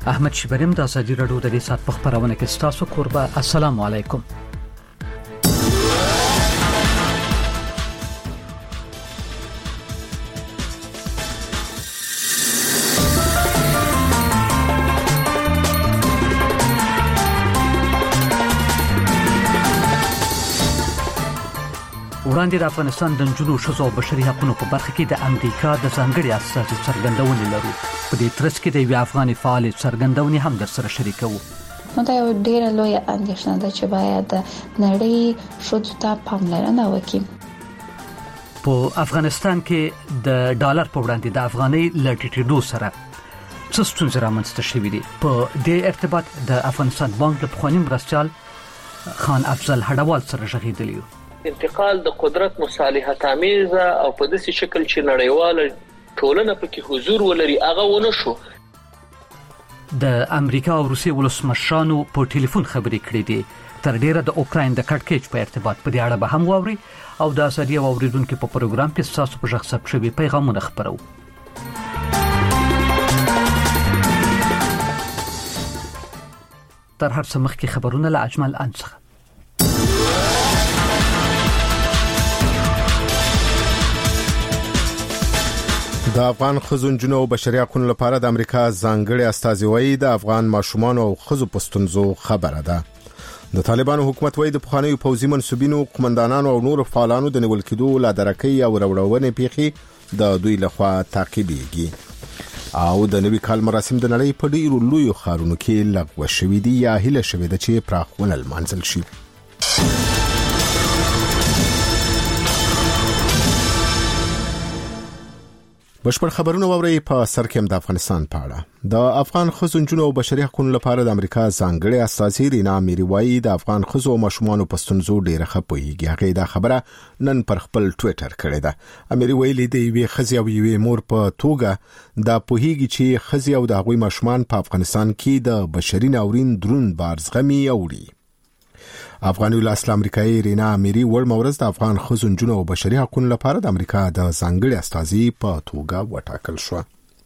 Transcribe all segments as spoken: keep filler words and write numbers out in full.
احمد شیبریم د ازادي راډیو د دې سات په خبرونه کې ستاسو قربا. السلام علیکم. وړاندې د افغانستان د نجونو ښځو او بشري حقوقو په برخه کې د امریکا د ځانګړي استازي څرګندونې لرو. په دې ترڅ کې د یو افغاني فعال څرګندونې هم در سره شریکوو. نو دا یو ډېر لوی اندېښنه ده چې باید نړۍ ښځو ته پاملرنه وکړي. په افغانستان کې د ډالر په وړاندې د افغانۍ له ټیټېدو سره څه ستونزې رامنځته شوې دي. په دې ارتباط د افغانستان بانک له پخواني مرستیال خان افضل هډوال سره غږېدلی. انتقال د قدرت مصالحت آمیزه او په داسې شکل چې نړیواله ټولنه پکې حضور ولري هغه ونه شو. د امریکا او روسیې ولسمشرانو په ټلیفون خبرې کړې دي. تر ډیره د اوکراین د کړکېچ په ارتباط په دې اړه به هم واوري او د ازادي او اوریدونکو په پروګرام کې تاسو په ژغ ثبت شوي پیغامونه خبرو. تر هر څه مخکې خبرونه له اجمل انڅخه. د افغان ښځو نجونو او بشري حقوقو لپاره د امریکا ځانګړي استازي وایي د افغان ماشومان او ښځو پستونزو خبره ده. د طالبانو حکومت وایي د پخوانیو پوځي منسوبینو، قومندانانو او نورو فعالانو د نیول کېدو لادرکۍ او وروړونې پیښې د دوی لخوا تعقیبېږي او د نوي کال مراسم د نړۍ په ډیرو لویو ښارونو کې لغوه شوي دي یا هیله شوې ده چې پراخونه لمانځل شي. بشپړ خبرونه ووري په سر کې د افغانستان په اړه. د افغان ښځو نجونو او بشري حقوقو لپاره د امریکا ځانګړي استازي رینا میری وایي د افغان ښځو او ماشومانو پستونزو ډیره خپويږي. هغه دا خبره نن پر خپل ټوئیټر کړې ده. اميري ویلي دی وی ښځې او یوې مور په توګه دا پوهیږي چې ښځې او د هغوی ماشومان په افغانستان کې د بشري ناورین درون بار زغمي اوړي. افغاني ولس امریکایي رینا میری ول مورز د افغان ښځو نجونو او بشري حقوقو لپاره د امریکا د ځانګړي استازي په توګه وټاکل شو.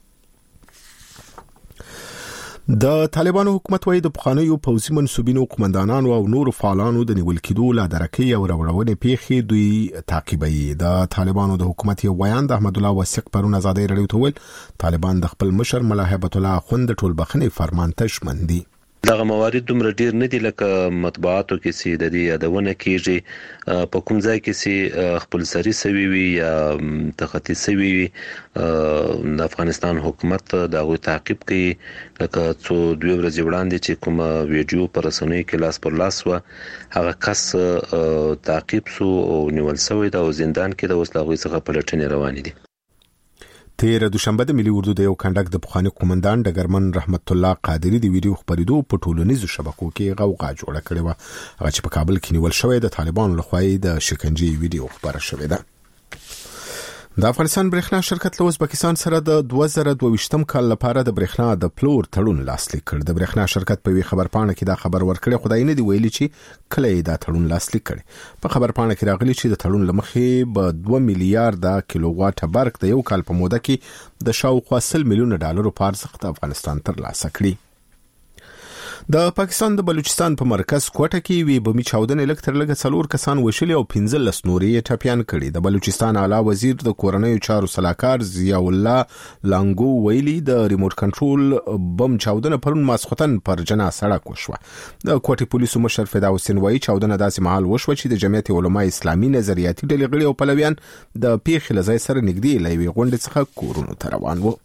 د طالبانو حکومت وایي د پخوانیو پوځي منسوبینو، قومندانانو او نورو فعالانو د نیول کېدو لادرکۍ او وروړونې پیښې دوی تعقیبوي. د طالبانو د حکومت یو بیان د احمد الله وثیق پرون ازادي راډیو ته ویل طالبان د خپل مشر ملا هیبت الله اخوند د ټولبخنې فرمان ته ژمن دي. دغه موارد دومره ډیر نه دي لکه مطبوعاتو کې سي د دې یادونه کیږي. په کوم ځای کې سي خپل سری سوي وي یا تخطي سوي وي د افغانستان حکومت دغه تعقیب کوي. لکه څو دوی ورځې وړاندې چې کوم ویډیو پر رسنیو کې لاس پر لاس و هغه کس تعقیب سو او نیول شوی د زندان کې د وسلغوي څخه پلټنې روانې دي. تیر دوشنبه د ملي اردو د یو کندک د پخوانی قومندان ډګرمن رحمت الله قادری د ویډیو خبرېدو په ټولنیزو شبکو کې غوغا جوړه کړې و. هغه چې په کابل کې نیول شوی د طالبانو لخوا د شکنجې ویډیو خبره شوې ده. د افغانستان برېښنا شرکت له ازبکستان سره د دوه زره دوه ویشتم کال لپاره د برېښنا د پلور تړون لاسلیک کړ. د برېښنا شرکت په وی خبرپاڼه کې دا خبر ورکړی، خدای نه دی ویلي چې کله یې دا تړون لاسلیک کړي. په خبرپاڼه کې راغلی چې د تړون لمخې به دوه میلیارډ کیلو واټ برق د یو کال په موده کې د شاوخوا سل میلیونه ډالرو په ارزښت افغانستان ترلاسه کړي. د پاکستان د بلوچستان په مرکز کوټه کې وی بمي چاودنې لکتر لګ څلور کسان وشلي او پنځه لس نورې ټاپیان کړي. د بلوچستان اعلی وزیر د کورنیو چارو صلاحکار ضیاء الله لانګو ویلي د ریموټ کنټرول بم چاودنه پرون ماسختن پر جنا سړک وشوه. د کوټه پولیسو مشر فدا حسین وایي چاودنه داسې مهال وشوه چې د جمعیت علماء اسلامي نظریاتي ډلې غړي او پلویان د پیښې لځای سره نږدې لوي غونډې څخه کورونو ته روان وو.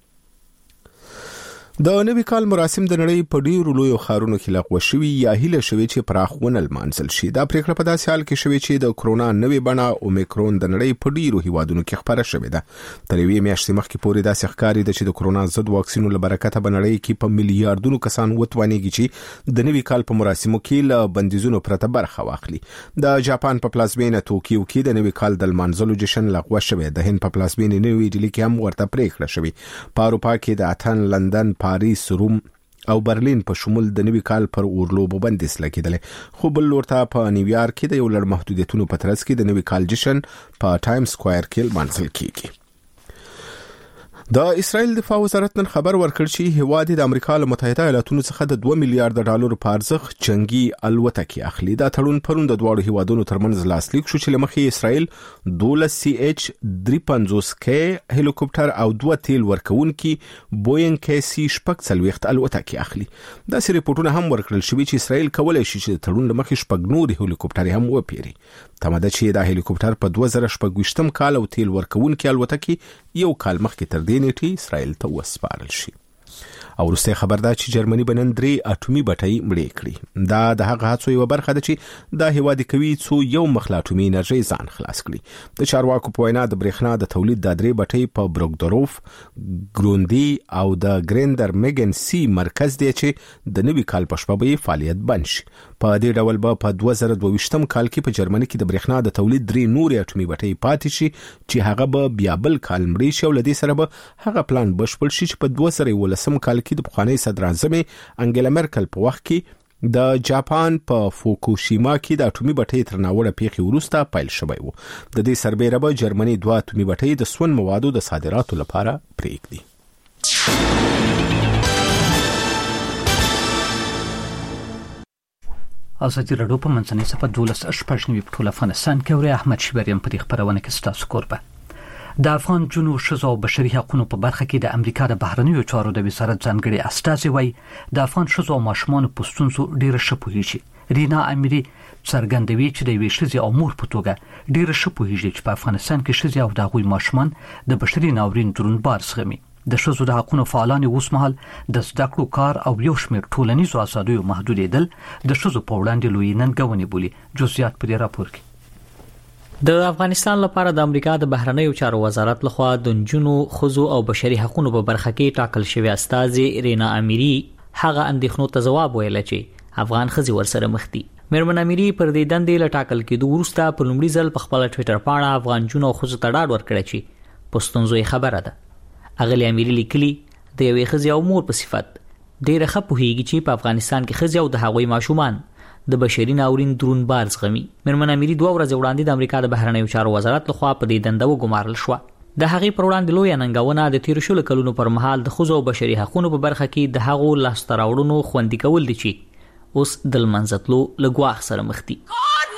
د نوي کال مراسم د نړۍ په ډیرو لویو ښارونو کې لغوه شوي یا هیله شوي چې پراخونه لمانځل شي. دا پریکړه په داسې حال کې شوې چې د کرونا نوې بڼه اومیکرون د نړۍ په ډیرو هیوادونو کې خبره شوې ده. تر یوې میاشتې مخکې پورې داسې ښکاري ده چې د کرونا ضد واکسینو له برکته په نړۍ کې په میلیارډونو کسان وتوانېږي چې د نوي کال په مراسمو کې له بندیزونو پرته برخه واخلي. د جاپان په پلازمینه توکیو کې د نوي کال د لمانځلو جشن لغوه شوی. د هند په پلازمینه نوې ډیلي کې هم ورته پریکړه شوې. په اروپا کې د اتن، لندن، پاریس، روم او برلین په شمول د نوي کال پر اورلوبو بندیز لګیدل. خو بل ورته په نیویارک کې د یو لړ محدودیتونو په ترڅ کې د نوي کال جشن په ټایم سکوير کې لمانځل کیږي. د اسرائیل دفاع وزارت نن خبر ورکړ چې هواد د امریکا له متحده ایالاتونو څخه د دوه میلیارډ ډالر په ارزښت جنگي الوتکې اخلي. دا تړون پرون د دواړو هوادونو ترمنځ لاسلیک شو چې لمخې اسرائیل دولس سی ایچ درې پنځوس کې هلیکوپټر او دوه تیل ورکونکي بوینګ کې سی شپږ څلوېښت الوتکې اخلي. دا سری ریپورتونه هم ورکړل شوي چې اسرائیل کولای شي چې تړون لمخې شپږ نور هلیکوپټر هم وپیري. تماده چې دا هلیکوپټر په دوه زره شپږ ویشتم کال او تیل ورکونکي الوتکې یو کال مخکې تر دې نیټې اسرائیل ته وسپارل شي. او وروسته خبر ده چې جرمني بنن درې اټومي بټۍ مړې کړې. دا د هغه هڅو یو برخه ده چې د هیواد کوي څو یو مخله اټومي انرژي ځان خلاص کړي. د چارواکو په وینا د برېښنا د تولید د درې بټۍ په بروکدروف، ګروندي او د ګریندر میګن سی مرکز دی چې د نوي کال په شپه به فعالیت بند شي. په دې ډول به په دوه زره دوه ویشتم کال کې په جرمني کې د برېښنا د تولید درې نور اټومي بټۍ پاتې شي چې هغه به بیا بل کال مړې شي. او لدې سره به هغه پلان بشپړ شي چې په دوه زره یولسم کال کې د پخوانی صدر اعظم انګلا مرکل په وخت کې د جاپان په فوکوشیما کې د اټومي بټۍ تر ناوړه پیښې وروسته پیل شوی و. د دې سربېره به جرمني دوه اټومي بټۍ د سون موادو د صادراتو لپاره پرېږدي. ازادي راډیو په منځنۍ صفحه دولس شپږ نوي په ټول افغانستان کې ورې احمد شبریم په دې خبرونه کې ستاسو کوربه. د افغان جنو شذو او بشري حقوقو په برخه کې د امریکا د بهرنیو چارو د وزارت ځانګړي استازي وایي د افغان شذو او ماشومان په ستونزو ډیره شپوهیږي. رینا امیری څرګندوي چې د ویشلې او مور په توګه ډیره شپوهیږي چې په افغانستان کې شذو او د غوي ماشومان د بشري ناورین درون بار زغمي. د شذو د حقوقو فعالان اوس مهال د زده کړو کار او یو شمېر ټولنیزو آزادیو محدودېدل د شذو په وړاندې لوی ننګونې بولي. جزئیات په دې راپور کې. د افغانستان لپاره د امریکا د بهرنیو چارو وزارت لخوا د جنونو خزو او بشري حقوقو په برخه کې ټاکل شوی استازي رینا امیری هغه اندېښنو ته ځواب ویل چې افغان خزي ورسره مخ دي. مېرمن امیری پر دې دندې له ټاکل کېدو وروسته په لومړي ځل په خپل ټوئیټر باندې افغان جنونو خزو ته ډاډ ورکړی چې په ستونزو خبره ده. اغلی امیری لیکلی د یوې خزي او مور په صفت ډېر ښه پوهیږي چې په افغانستان کې خزي او د هغوی ماشومان د بشري ناورین درون بار زغمي. مېرمن امیری دوه ورځې وړاندې د امریکا د بهرنیو چارو وزارت لخوا په دې دنده وګمارل شو. د هغې پر وړاندې لوی ننګونه د تیر شلو کلونو پر مهال د خزو او بشري حقوقو په برخه کې د هغو لاسته راوړنو خوندي کول دي چې اوس د منځتلو لګواخ سره مخ دي.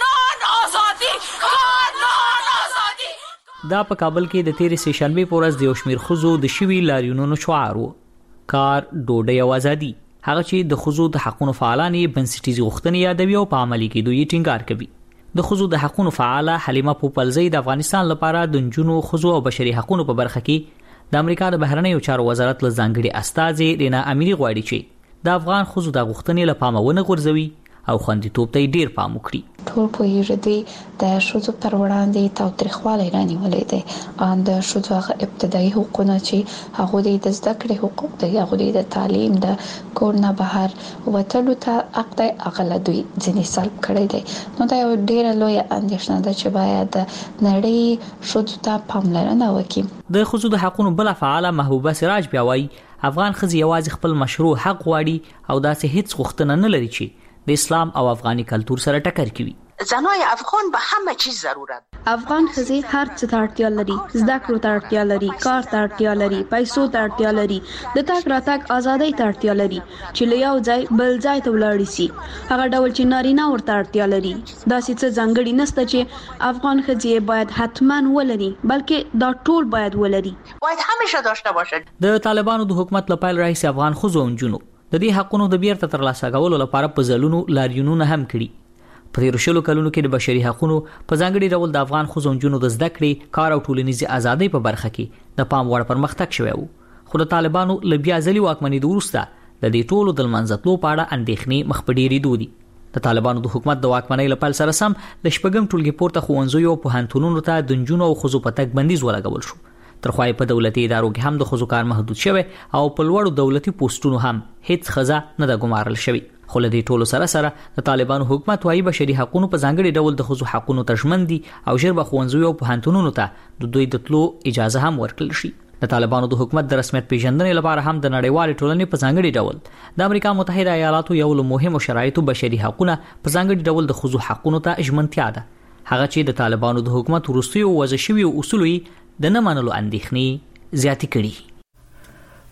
دا په کابل کې د تیرې سه شنبه په ورځ د یو شمېر خزو د شوي لاریونونو شعار وو. کار، ډوډۍ او ازادي. هغه چې د خزو د حقوقو فعالان یې بنسټیزي غوښتنې یادوي او په عملي کېدو یې ټینګار کوي. د خزو د حقوقو فعاله حلیمه پوپلزی د افغانستان لپاره د جنونو خزو او بشري حقوقو په برخه کې د امریکا د بهرنیو چارو وزارت له ځانګړي استازي رینا امیری غواړي چې د افغان خزو د غوښتنې لپاره ونه غورځوي او خوندیتوب ته ډیر پام وکړي. ټول پوهیږي د شذو پر وړاندې تاوتریخوالی رانیولې دی ان د شذو هغه ابتدایي حقوقونه چې هغه د زده کړې حقوق دی، هغه د تعلیم د کور نه بهر وتلو ته حق دی، هغه دوی ځینې سلب کړی دی. نو دا یو ډیره لویه اندېښنه ده چې باید د نړۍ شذو ته پاملرنه وکړي. د خزو د حقوقو بل فعاله محبوبه سراج بیا وایي افغان خزي یوازې خپل مشروع حق غواړي او داسې هیڅ غوښتنه نه لري چې د اسلام او افغاني کلتور سره ټکر کوي. زنای افغان به همه چیز ضرورت. افغان خزي هر څه ته اړتیا لري، زده کړو ته اړتیا لري، کار ته اړتیا لري، پیسو ته اړتیا لري، د تګ راتګ ازادۍ ته اړتیا لري چې له یو ځای بل ځای ته ولاړ شي. هغه ډول چې نارینه ورته اړتیا لري. دا څه ځانګړي نشته چې افغان خزي باید حتماً ولري، بلکې دا ټول باید ولري. باید همیشه داشته باشد. د طالبانو د حکومت لپاره رئیس افغان خزو انجونو د دې حقونو د بیرته ترلاسه کولو لپاره په ځلونو لاریونونه هم کړي. په تیر شلو کلونو کې د بشري حقوقو په ځانګړي ډول د افغان خزو انجونو د زده کړې، کار او ټولنیزې ازادۍ په برخه کې د پام وړ پرمختګ شوی و. خو د طالبانو له بیا ځلي واکمنۍ وروسته د دې ټولو د منځتلو په اړه اندېښنې مخ په ډېرېدو دي. د طالبانو د حکومت د واکمنۍ له پیل سره سم د شپږم ټولګي پورته ښوونځیو او پوهنتونونو ته د نجونو او ښځو په تګ بندیز ولګول شو. ترخوای په دولتي ادارو کې هم د ښځو کار محدود شوی او په لوړو دولتي پوسټونو هم هیڅ ښځه نه ده ګمارل شوې. خو له دې ټولو سره سره د طالبانو حکومت وايي بشري حقوقو په ځانګړي ډول د ښځو حقوقو ته ژمن دي او ژر به ښوونځیو او پوهنتونونو ته د دوی د تلو اجازه هم ورکړل شي. د طالبانو د حکومت د رسمیت پیژندنې لپاره هم د نړیوال ټولنې په ځانګړي ډول د امریکا متحده ایالاتو یو له مهمو شرایطو بشري حقوقو په ځانګړي ډول د ښځو حقوقو ته ژمنتیا ده. هغه چې د طالبانو د حکومت وروستیو وضع شوي اصول د نه منلو اندېښنې زیاتې کړي.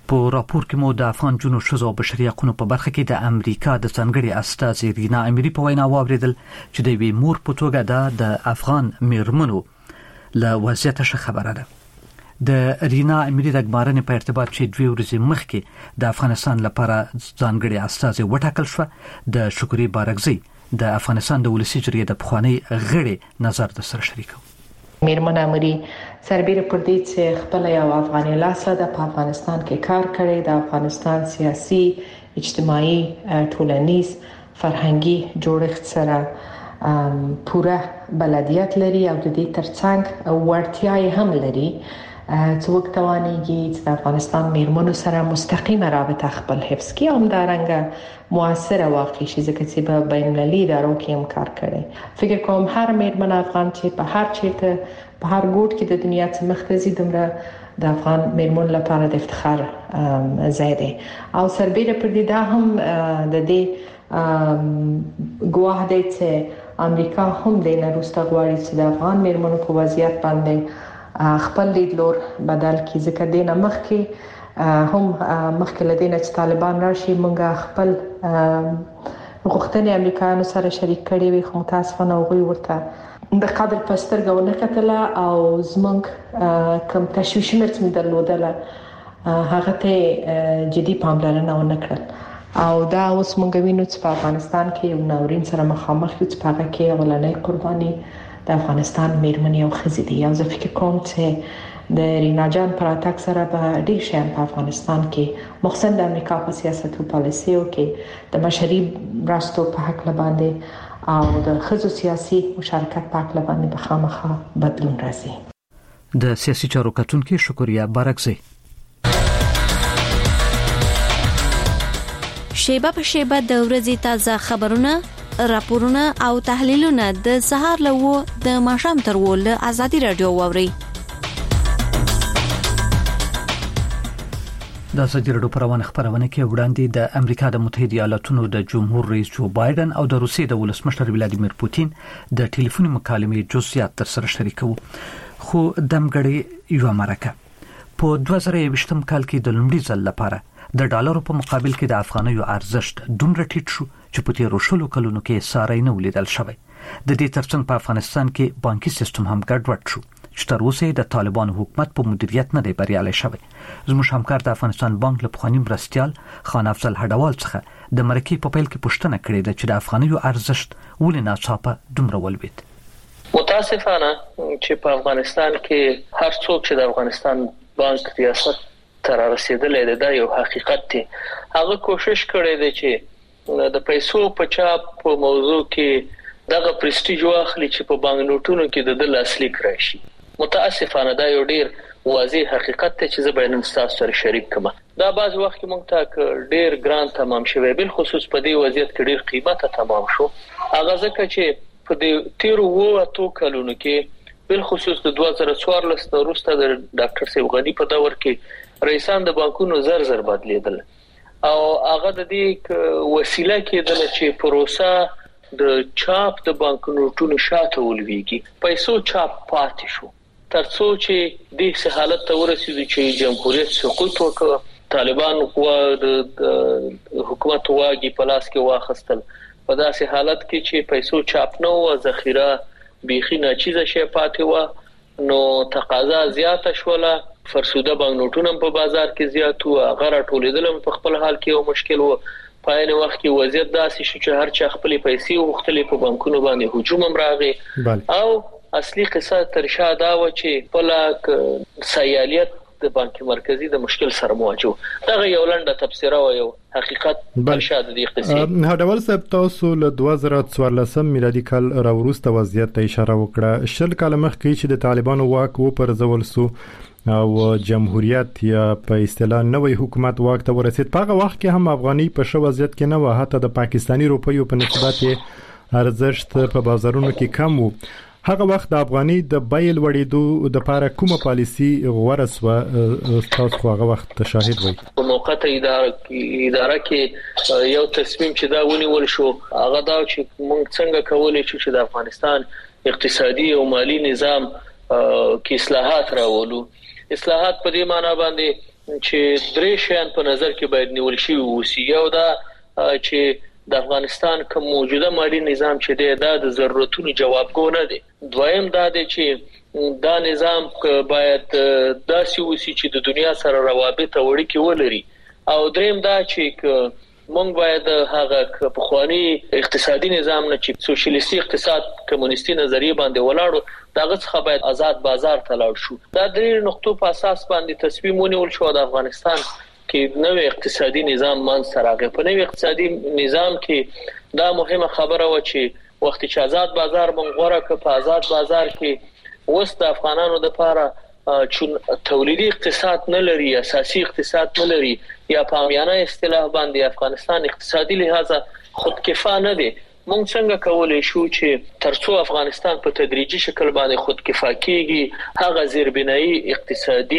په راپور کې مو د افغان جنو شزو بشري حقوقو په برخه کې د امریکا د ځانګړي استازي رینا اميري په وینا واوریدل چې د وی مور په توګه ده د افغان میرمنو له وضعیت څخه خبره ده. د رینا اميري د ګمارنې په ارتباط چې دوی ورځې مخکې د افغانستان لپاره ځانګړي استازي وټاکل شو، د شکري بارګزي د افغانستان د ولسی جرګې د پخوانی غړي نظر د سره شریکو. میرمن امری سربېره پر دې چې خپل یو افغاني لاسه د افغانستان کې کار کړی، د افغانستان سیاسي، اجتماعي، ټولنیز، فرهنګي جوړښت سره پوره بلدیت لري او د دې ترڅنګ ورتیاي هم لري څوک توانيږي چې د افغانستان میرمنو سره مستقیمه رابطه خپل حفظ کړي او همدارنګه موثره واقع شي، ځکه چې په بین المللي ادارو کې هم کار کړي. فکر کوم هر میرمن افغان چې په هر چیرته په هر ګوټ کې د دنیا څخه مختزي دومره د افغان میرمن لپاره د افتخار ځای دی. او سربېره پر دې دا هم د دې ګواه دی چې امریکا هم د نروسته غواړي چې د افغان میرمنو په وضعیت باندې خپل لیدلور بدل کی، ځکه دینه مخکې هم مخکې لدینه چې طالبان راشي مونږه خپل غوښتنې امریکایانو سره شریک کړي وي، خو متاسفانه هغوی ورته د قدر په سترګه ونه کتله او زمونږ کوم تشویشونه چې درلودله هغه ته جدي پاملرنه ونه کړل. او دا اوس مونږ وینو چې په افغانستان کې یو ناورین سره مخامخ یو چې په هغه کې اولنۍ قرباني د افغانستان میرمنې او ښځې دي. او زه فکر کوم چې د رینا جان پر اتاک سره به ډیر شیان په افغانستان کې مخصوصا د امریکا په سیاست او پالیسیو کې د بشري مرستو په حق باندې او د ښځو سیاسي مشارکت په حق باندې به خامخا بدلون راځي. د سیاسي چارو کتونکو شکریا بارګزي. شیبه په شیبه د ورځې تازه خبرونه، راپورونه او تحلیلونه د سهار لوو د ماښام تر وله ازادي رادیو ووري. د ازادي رادیو پروانه خبرونه کې وړاندې د امریکا د متحده ایالاتونو د جمهور رئیس جو بایدن او د روسیې د ولسمشر ولادیمیر پوتین د ټلیفوني مکالمې جزئیات تر سره شریکو. خو دمګړی یو مرکه په دوه زره یوویشتم کال کې د لومړي ځل لپاره د ډالرو په مقابل کې د افغانیو ارزښت دومره ټیټ شو چې په تیرو شلو کلونو کې ساری نه ولیدل شوی. د دې ترڅنګ په افغانستان کې بانکي سیستم هم ګډوډ شو چې تر اوسه د طالبان حکومت په مدیریت نه دی بریالي شوی. زموږ همکار د افغانستان بانک له پخوانی مرستيال خان افضل هډوال څخه د مرکې په پیل کې پوښتنه کړې ده چې د افغانیو ارزښت ولې ناڅاپه دومره ولوید. متاسفانه چې په افغانستان کې هر څوک چې د افغانستان بانک ریاست تر رسیدلې ده یو حقیقت دی. هغه کوشش کړی دی چې د پیسو په چاپ په موضوع کې دغه پرستیج واخلي چې په بانک نوټونو کې د دل اصلي کراشي. متاسفانه دا یو ډیر واضح حقیقت دی چې زه به نن تاسو سره شریک کوم. دا بعض وخت کې مونږ ته ډیر ګران تمام شوی، بل خصوص په دې وضعیت کې ډیر قیمته تمام شو. هغه ځکه چې په دې تیرو وو کلونو کې بل خصوص د دوه زره څوارلس وروسته د ډاکټر سیب غنی په دور کې رئیسان د بانکونو زر زر بدلیدل او هغه د دې وسیله کېدل چې پروسه د چاپ د بانکنوټونو شاته ولويږي، پیسو چاپ پاتې شو ترڅو چې د حالت ته ورسېږي چې جمهوریت سقوط وکړ، طالبان قوا د حکومت واګي په لاس کې واخستل. په داسې حالت کې چې پیسو چاپ نه و، ذخیره بيخي ناچیزه شي پاتې و، نو تقاضا زیاته شوله، فرسوده بانک نوټونه په بازار کې زیات و، غره ټولیدل په خپل حال کې یو مشکل و. په عین وخت کې وضعیت داسې شو چې هر چا خپل پیسې وغوښتلې، په بانکونو باندې هجوم هم راغی. او اصلي قصه تر شا دا و چې بل سیالیت د بانک مرکزی د مشکل سره مواجه. دا یو لنډه تفسیر او یو حقیقت تر شا د دې قصې. هډول صاحب تاسو له دوه زره څوارلس میلادي کال راوروسته وضعیت ته اشاره وکړه. شل کال مخکې چې د طالبانو واک و پر ځول سو او جمهوریت یا په اصطلاح نوې حکومت واک ته ورسید، په هغه وخت کې هم افغاني په شو وضعیت کې نه و، حتی د پاکستانی روپیو په نسبت ارزښت په بازارونو کې کم وو. هغه وخت د افغاني د بیل وړېدو د لپاره کومه پالیسی غوړه سو؟ تاسو هغه وخت شاهد وای. په موقته اداره کې اداره کې یو تصمیم چې دا ونیول شو، هغه دا چې موږ څنګه کولای شو چې د افغانستان اقتصادي او مالی نظام کې اصلاحات راولو. اصلاحات په دې معنی باندې چې درې شیان په نظر کې باید نیول شي وسی. یو دا چې د افغانستان کوم موجوده مالی نظام چې دی دا د ضرورتونو جوابګو نه دی. دویم دا دی چې دا نظام باید داسې وسی چې د دنیا سره روابط او اړیکې ولري. او دریم دا چې مونږ باید هغه په خواني اقتصادي نظام نه چې سوشلیستي اقتصاد کمونیستي نظریه باندې ولاړو داغه څخه باید آزاد بازار ته لاړ شو. دا درې نقطو په اساس باندې تصمیم ونیول شو د افغانستان کې نوې اقتصادي نظام مان سره. په نوې اقتصادي نظام کې دا مهمه خبره و چې وخت چې آزاد بازار مونږ غوړه ک په آزاد بازار کې وست افغانانو د لپاره چون تولیدي اقتصاد نه لري، اساسي اقتصاد نه لري، یا په عامیانه اصطلاح باندې افغانستان اقتصادي لحاظه خودکفا نه دی. مونږ څنګه کولای شو چې ترڅو افغانستان په تدریجي شکل باندې خودکفا کیږي هغه زیربنایي اقتصادي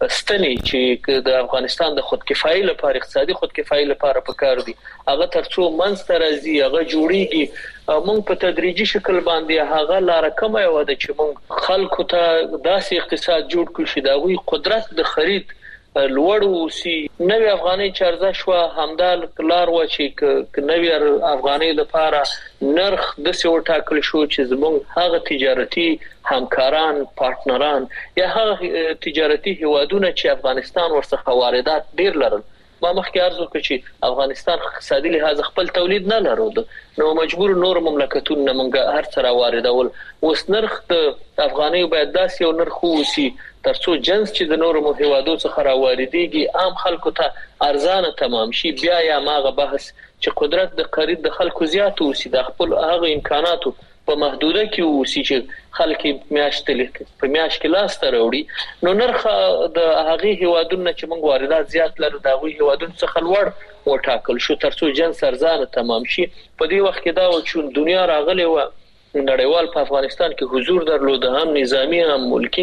ستنې چې د افغانستان د خودکفایي لپاره اقتصادي خودکفایي لپاره پکار دي هغه ترڅو منځ راځي هغه جوړیږي. مونږ په تدریجي شکل باندې هغه لار کومه و د چې مونږ خلکو ته داسې اقتصاد جوړ کړو چې دا وی قدرت د خرید لوړ وسی. نوې افغاني چارزه شو همدا لار و چې نوې افغاني لپاره نرخ د څو ټاکل شو چې زموږ هغه تجارتي همکاران پارتنران یا هغه تجارتي هوادونه چې افغانستان ورڅخه واردات ډیر لرل. ما مخکې عرض وکړ چې افغانستان اقتصادي لحاظ خپل تولید نه لرود نو مجبور نور مملکتونه موږ هر څه را واردول. اوس نرخ د افغاني باید داسې یو نرخ وسی ترڅو جنس چې د نورو هیوادو څخه را واردېږي عام خلکو ته ارزانه تمام شي. بیا یا ماغه بحث چې قدرت د خرید د خلکو زیات وسی د خپل هغه امکاناتو په محدوده کې وسی چې خلک میاشتې په میاشت کې لاس ته وروړي نو نرخ د هغه هیوادونو چې موږ واردات زیات لرو د هغه هیوادونو څخه لوړ وټاکل شو ترڅو جنس ارزانه تمام شي. په دې وخت کې دا و چې دنیا راغلی و نړیوال په افغانستان کې حضور درلود هم نظامی هم ملکی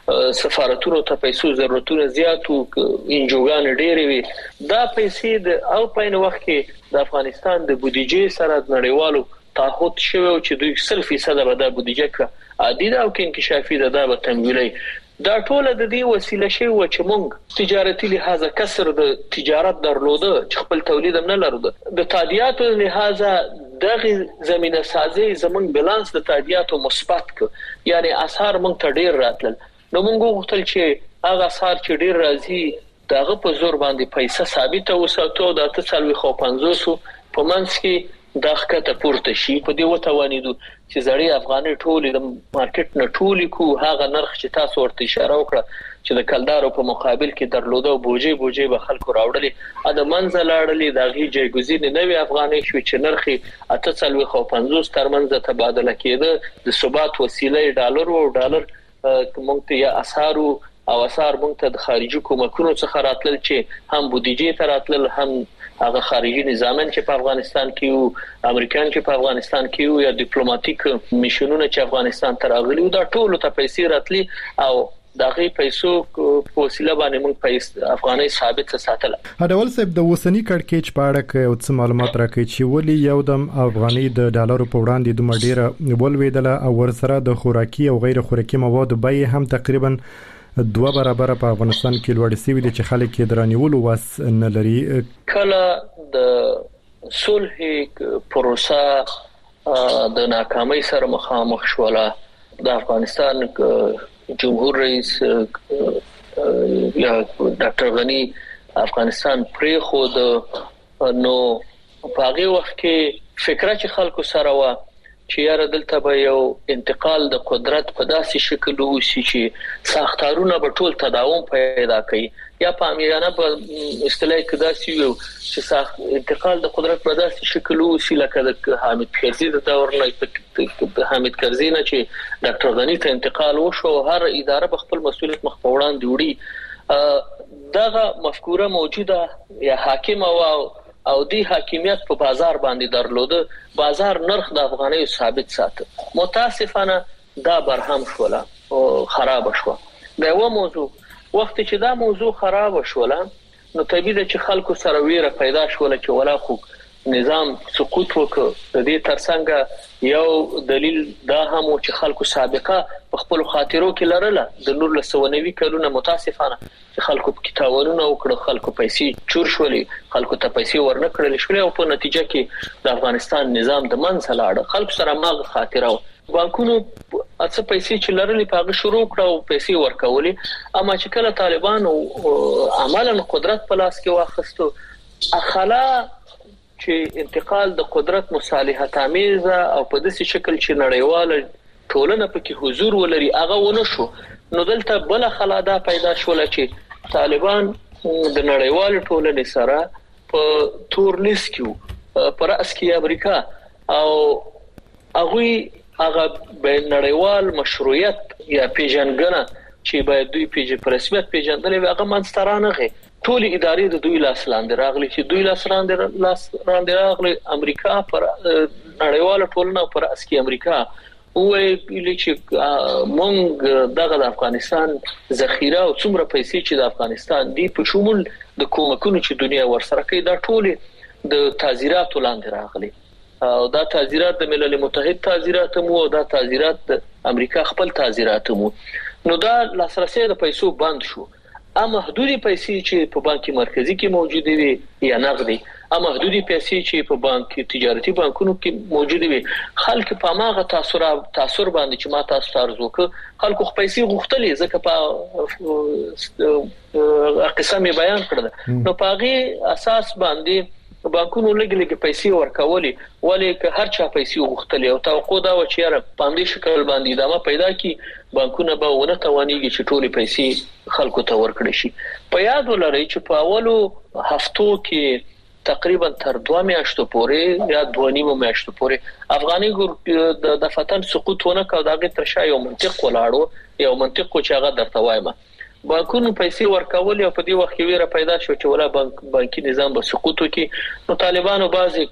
سفارتونو ته پیسو ضرورتونه زیات او انجوګان ډېرې وي. دا پیسې د او په وخت کې د افغانستان د بودیجې سره د نړیوالو تعهد شوی چې دوی سل فیصد به د بودیجه کا عادي دا او کې انکشافي ده دا به تمویلي. دا ټول د دې وسیله شی و چې موږ تجارتي لحاظه کسر د تجارت درلوده چې خپل تولید هم نه لرلو. د تادیاتو لحاظه دغه زمينه سازي زمون بالانس د تادیاتو مثبت ک یعنی اسعار موږ ته ډیر راتل. نو موږ غوښتل چې هغه اسعار چې ډیر راځي دغه په زور باندې پیسې ثابت وساتو د اته سل خو پنځوس په منځ کې د ښکته پورته شي. په دې وتوانیدو چې زړی افغاني ټولې د مارکیټ نه ټولې کو هغه نرخ چې تاسو ورته اشاره وکړه چې د کلدارو په مقابل کې درلوده او بوجي بوجي به خلکو راوړلې ا د منځ لاړلې د غي جایګزین نوې افغاني شو چې نرخ اته سل خو پنځوس ترمنځ تبادله کېده د ثبات وسیله ډالر او ډالر کومه ته یا اسعار او اسعار مونږ ته د خارجي کومکونو څخه راتلل چې هم بودیجې ته راتلل هم هغه خارجي نظامن چې په افغانستان کې او امریکایان چې په افغانستان کې او یا ډیپلوماټیک میشنونه چې افغانستان ته راغلي دا ټول ته پیسې راتلي او دغه پیسو په وسیله باندې موږ پیسې افغاني ثابت ساتل. هډول صاحب د وسنی کړکېچ په اړه کې او څه معلومات راکړي چې ولې یو دم افغاني د ډالرو په وړاندې د مډیره ولویدله او ورسره د خوراکي او غیر خوراکي موادو بیه هم تقریبا دوه برابر په افغانستان کې لوړ شوی دي چې خلک یې درانیول واس نه لري. کله د صلح پروسه د ناکامۍ سره مخامخ شوله د افغانستان جمهور رئیس یا ډاکټر غنی افغانستان پرې خود نو په هغه وخت کې فکر چې خلکو سره و چې یاره دلته به یو انتقال د قدرت په داسې شکل وشي چې ساختارونه به ټول تداوم پیدا کوي یا په امیانه په اصطلاح کې داسې یو چې ساخت انتقال د قدرت په داسې شکل وشي لکه د حامد کرزي د دور نه د حامد کرزي نه چې ډاکټر غنی ته انتقال وشو هر اداره په خپل مسؤلیت مخ په وړاندې وړي دغه مفکوره موجوده یا حاکم او او دی حاکمیت په بازار باندې درلوده بازار نرخ د افغاني ثابت ساتي. متاسفانه دا برهم شوله او خراب شو. دا یو موضوع وخت چې دا موضوع خراب شوله نو طبيعي چې خلکو سره ویره پیدا شوله چې ولا خو نظام سقوط وکړ. د دې ترڅنګ یو دلیل دا هم چې خلکو سابقه په خپل خاطرو کې لرله د نور له سونوي کلونه متاسفانه چې خلکو په کتابونو وکړ، خلکو پیسې چور شولې، خلکو ته پیسې ورنکړل شولې او په نتیجه کې د افغانستان نظام د منځ لاړ. خلکو سره ماغه خاطره بانکونو اڅه پیسې چې لرلې په هغه شروع کړو پیسې ورکولې، اما چې کله طالبان عملاً قدرت په لاس کې واخستو اخلا چې انتقال د قدرت مصالحت آمیز او په داسې شکل چې نړیواله ټولنه پکې حضور ولري هغه ونه شو. نو دلته بل خلادا پیدا شول چې طالبان د نړیواله ټولنې سره په تور لیست کې پر اسکی امریکا او هغه هغه بین نړیوال مشروعیت یا پیژنګنه چې باید دوی پیژ په رسمیت پیژندل هغه منسترانه غي ټول ادارې د دوی لاس لاندې راغلي چې دوی لاس لاندې لاس لاندې راغلي امریکا پر نړیواله ټولنه پر اسکی امریکا وې چې مونږ دغه د افغانستان ذخیره او څومره پیسې چې د افغانستان دی په شمول د کومکونو چې دنیا ورسره کوي دا ټول د تعزیرات لاندې راغلي او دا تعزیرات د ملل متحد تعزیرات مو او دا تعزیرات د امریکا خپل تعزیرات مو. نو دا لاسرسي د پیسو بند شو. اما محدودي پیسې چې په بانک مرکزی کې موجوده وي یا نقدي، اما محدودي پیسې چې په بانک تجارتي بانکونو کې موجوده وي، خلک په ماغه تاثیر تاثیر باندې چې ما تاسو ته ارزو ک خلکو پیسې غوښتلې ځکه په قسمه بیان کړل. نو پاغي اساس باندې بانکونو لګ لګ پیسې ورکولې، ولې که هر چا پیسې غوښتلې او توقع دا و چې را پاندې شکل باندې ادامه پیدا کی بانکونه به ونه توانېږي چې ټولې پیسې خلکو ته ورکړي شي. په یاد ولرئ چې په اولو هفتو کې تقریبا تر دوه میاشتو پورې یا دوه نیمه میاشتو پورې افغاني ګور د فتن سقوط ونه کاوه. دغه تر شا یو منطق ولاړو، یو منطق چې هغه درته وایم بانکونو پیسې ورکول او په دې وخت کې ویره پیدا شو چې ولا بانک بانکي نظام به سقوط وکړي. نو طالبانو بعضی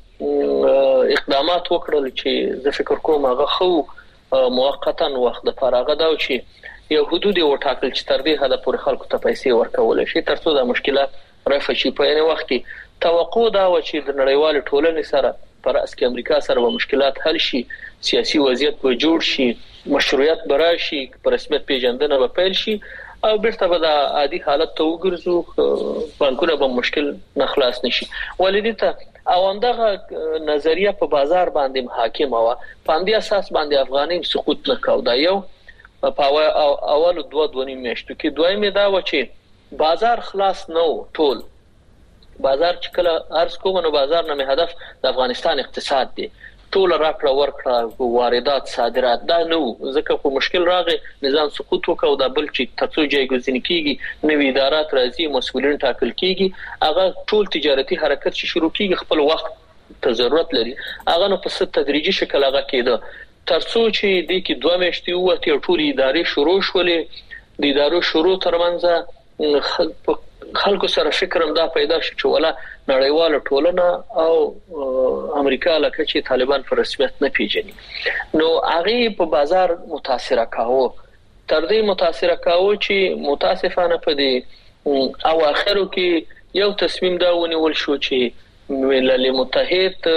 اقدامات وکړل چې زه فکر کوم هغه خو موقتا وخت د فراغ دا چې یو حدود وټاکل چې تر دې حد پورې خلکو ته پیسې ورکول شي ترڅو د مشکلات رفع شي. په یوه وخت کې توقع دا و چې د نړیوال ټولنې سره پر اسکی امریکا سره به مشکلات حل شي، سیاسي وضعیت به جوړ شي، مشروعیت براشي، پر رسمیت پیژندنه به پیل شي او بیرته به د عادي حالت ته وګرځو، بانکونه به مشکل نه خلاص نشي. ولې ته او اندغه نظریه په بازار باندې حاکم و، په دې اساس باندې افغاني سقوط نه کاوه. دا یو په اول دوه دوه نیم میاشتو کې دویمه دا و چې بازار خلاص نه و. ټول بازار چې کله ارز کوم نو بازار نه هدف د افغانستان اقتصاد دی، ټول راکړه ورکړه واردات صادرات دا نو ځکه په مشکل راغی نظام سقوط وکاو. دا بل چې ترڅو جایګزین کیږي نوې ادارات راځي مسؤلین ټاکل کیږي هغه ټول تجارتي حرکت چې شروع کیږي خپل وخت ته ضرورت لري. هغه نو په ست تدریجي شکل هغه کېده ترڅو چې د کې دوه میاشتې وته ټول ادارې شروع شولې. د ادارو شروع ترمنځ خلکو سره فکرم دا پیدا شو چې ولا نړیواله ټولنه او امریکا لکه چې طالبان پر رسمیت نه پیژني. نو هغه په بازار متاثر کاوه، تر دې متاثر کاوه چې متاسفانه په دې او اخرو کې یو تصمیم دا ونیول شو چې ملل متحد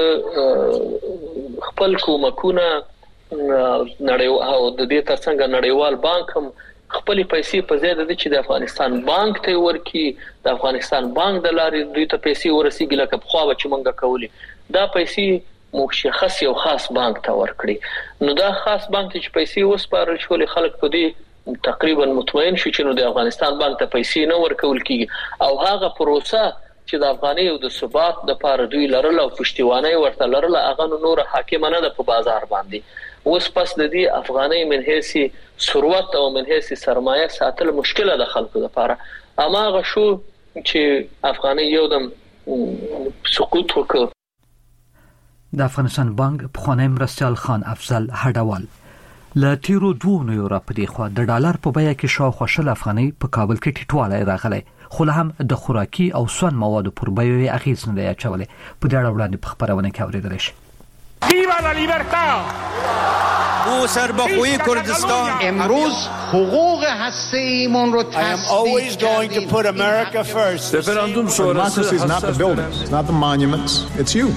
خپل کومکونه نړیوال او د دې ترڅنګ نړیوال بانک هم خپل پیسې په زیاده دي چې د افغانستان بانک ته ورکي، د افغانستان بانک د لارې دوی ته پیسې ورسیږي لکه په خوا چې مونږه کولی دا پیسې مشخص یو خاص بانک ته ورکړي. نو دا خاص بانک چې پیسې وسپارل شول خلک په دې تقریبا مطمئن شو چې نو د افغانستان بانک ته پیسې نه ورکول کیږي او هغه پروسه چې د افغاني او د ثبات د پاره دوی لرل او پښتیوانه ورته لرل هغه نور حاکمانه د په بازار باندې اوس پس د دې افغاني منهسي ثروت او منهسي سرمایه ساتل مشکله د خلکو لپاره. اما هغه شو چې افغاني یو دم سقوط وکړ. د افغانستان بانک پخوانی مرستیال خان افضل هډوال ل تیرو دوه نو را پدې خو د ډالر په بیه کې شاوخوا شل افغاني په کابل کې ټیټوالی راغلی، خو هم د خوراکي او سون موادو پر بیه اغیز نه دی اچولې. په دې اړه وړاندې په خبرونه کې اوریدل شي. ¡Viva la libertad! او سربخوی کردستان امروز حقوق هسته‌ایمون رو I am always going to put America first. Referendum sonrası is not the buildings, it's not the monuments, it's you.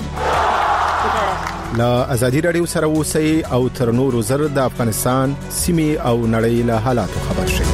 لا ازادي رادیو سره اوسئ او تر نورو زر د افغانستان سیمه او نړۍ له حالاتو خبر شئ.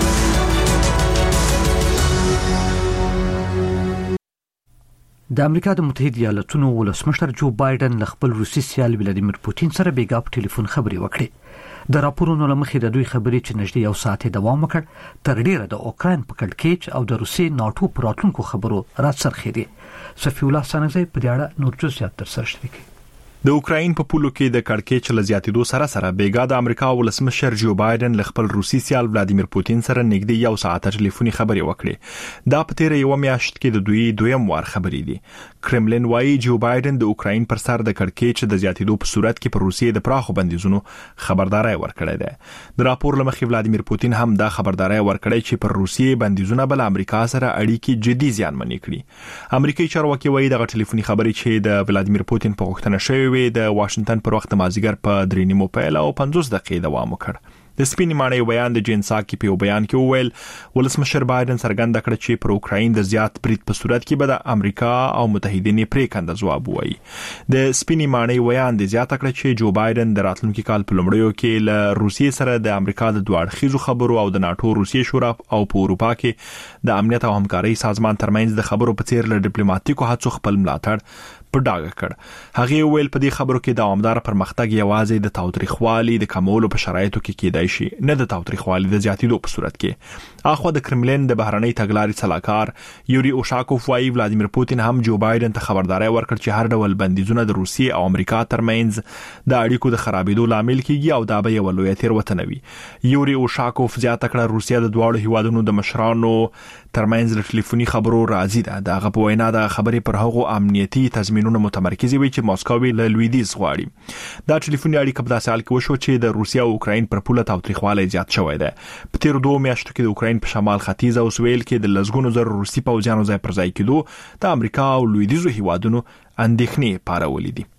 د امریکا د متحده ایالاتونو ولسمشر جو بایدن له خپل روسي سیال ولادیمیر پوتین سره بیګا په ټلیفون خبرې وکړې. د راپورونو لمخې د دوی خبرې چې نږدې یو ساعت دوام وکړ تر ډیره د اوکرين په کډکېچ او د روسي ناتو پر راتلونکو خبرو راڅرخې دي. صفی الله سانزی په دې اړه نور جزئیات تر سره شریکي. د اوکراین په پولو کې د کړکېچ له زیاتېدو سره سره بیګا د امریکا ولسمشر جو بایدن له خپل روسي سیال ولادیمیر پوتین سره نږدې یو ساعت ټلیفوني خبرې وکړې. دا په تیر یو میاشت کې د دوی دویم وار خبرې دي. کرملین وايي جو بایدن د اوکراین پر سر د کړکېچ د زیاتېدو په صورت کې پر روسیې د پراخو بندیزونو خبرداري ورکړې ده. د راپور لمخې ولادیمیر پوتین هم دا خبرداري ورکړې چې پر روسیې بندیزونه بل امریکا سره اړیکې جدي زیانمنې کړي. امریکایي چارواکي وايي د ټلیفوني خبرې چې د ولادیمیر پوتین په غوښتنه شوې وي د واشنگټن پر وخت مازیګر په درې نیمو پیل او پنځوس دقیقې دوام وکړ. د سپینې ماڼۍ بیان د جین ساکي په بیان کې وویل ولسمشر بایدن څرګنده کړ چې پر اوکراین د زیات برید په صورت کې به د امریکا او متحدینو پریکنده ځواب وایي. د سپینې ماڼۍ بیان د زیاته کړ چې جو بایدن د راتلونکي کال په لومړیو کې له روسیې سره د امریکا د دوه اړخیزو خبرو او د ناتو روسیې شورا او په اروپا کې د امنیت او همکارۍ سازمان ترمنځ د خبرو په څیر له ډیپلوماټیکو هڅو خپل ملاتړ په ډاګه کړ. هغه ویل په دې خبرو کې دوامدار پرمختګ یوازې د تاوتریخوالي د کمولو په شرایطو کې کېدای شي نه د تاوتریخوالي د زیاتېدو په صورت کې. اخو د کرملین د بهرنۍ تګلارې صلاحکار یوري اوشاکوف وايي ولادیمیر پوتین هم جو بایدن ته خبرداري ورکړ چې هر ډول بندیزونه د روسیې او امریکا ترمنځ د اړیکو د خرابېدو لامل کیږي او دا به یو لوی تېروتنه وي. یوري اوشاکوف زیاته کړه روسیه د دواړو هیوادونو د مشرانو ترمنځ د ټلیفوني خبرو راځي ده. دغه په وینا د خبرې پر هغو امنیتي تضمینونو متمرکز وي چې ماسکو له لویدیځ غواړي. دا ټلیفوني اړیکه په داسې حال کې وشو چې د روسیه او اوکراین پر پوله تاوتریخوالی زیات شوی دی. په تیر دوه میاشتو کې د اوکراین په شمال ختیځ او سویل کې د لزګونو زر روسي پوځیانو ځای پر ځای کېدو د امریکا او لویدیځو هیوادونو اندېښنې پارولې دي.